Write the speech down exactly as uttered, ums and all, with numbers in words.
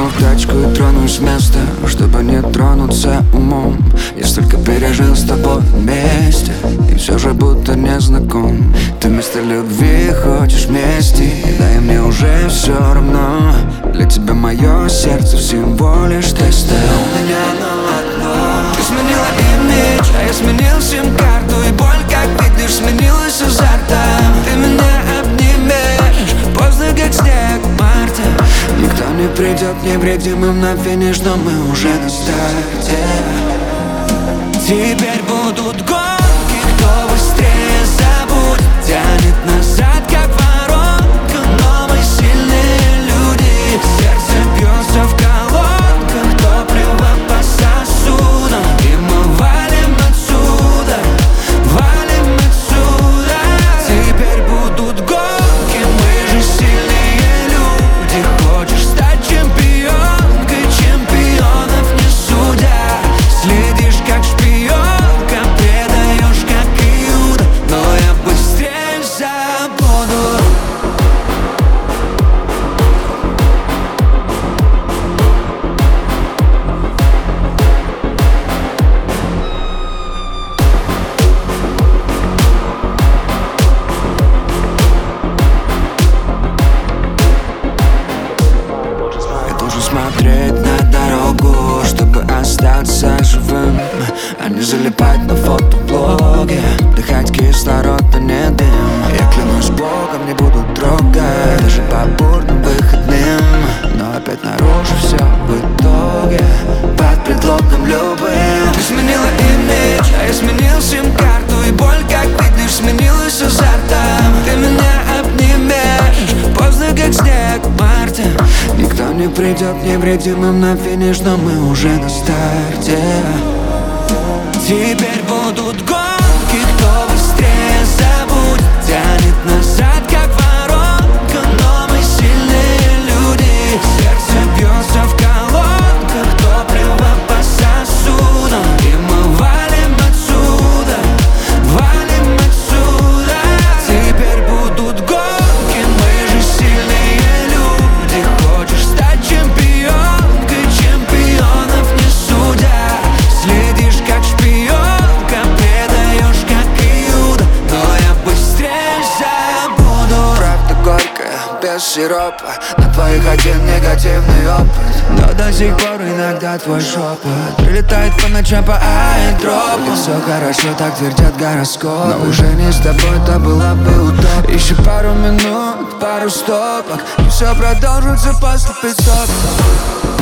Сяду в тачку и тронусь с места, чтобы не тронуться умом. Я столько пережил с тобой вместе, и все же будто не знаком. Ты вместо любви хочешь мести, и дай мне уже все равно. Для тебя мое сердце всего лишь тесты. У меня на одно. Ты сменила имидж, а я сменил сим-карту, и боль, как видишь, сменилась азартом. Ты меня обнимешь, поздно как снег в марте. Никто не придет невредимым на финиш, но мы уже на старте. Теперь будут гонки, кто быстрее забудет. Тянет назад, как воронка, но мы сильные люди. Сердце бьется в колонках, топливо по сосудам, и мы валим отсюда, валим отсюда. Теперь будут гонки, мы же сильные люди. Хочешь стать чемпионкой, чемпионов не судя. Следишь как шпионка, предаешь как Иуда, но я быстрее забуду. Я должен смотреть на дорогу, чтобы остаться живым, а не залипать на фотоблоге, дыхать кислород, а не дым. Я клянусь Богом, не буду трогать даже по бурным выходным, но опять наружу все в итоге под предлогом любым. Ты сменила имидж, а я сменил сим-карту, и боль, как видишь, сменилась азартом. Ты меня обнимешь, поздно как снег в марте. Никто не придет невредимым на финиш, но мы уже на старте. Теперь будут гонки, кто быстрее забудет. Тянет назад, как воронка, но мы сильные люди. Сердце бьется в колонках, топливо по сосудам, и мы валим отсюда, валим отсюда. Теперь будут гонки, мы же сильные люди. Хочешь стать чемпионкой, чемпионов не судя. Следишь как шпионка, предаешь как Иуда, но я быстрее забуду. Правда горькая, без сиропа, на твоих один негативный опыт, но до сих пор иногда твой шепот прилетает по ночам по аэродропу. Все хорошо, так твердят гороскопы, но уже не с тобой, то была бы утопия. Еще пару минут, пару стопок, и все продолжится после пит-стоп.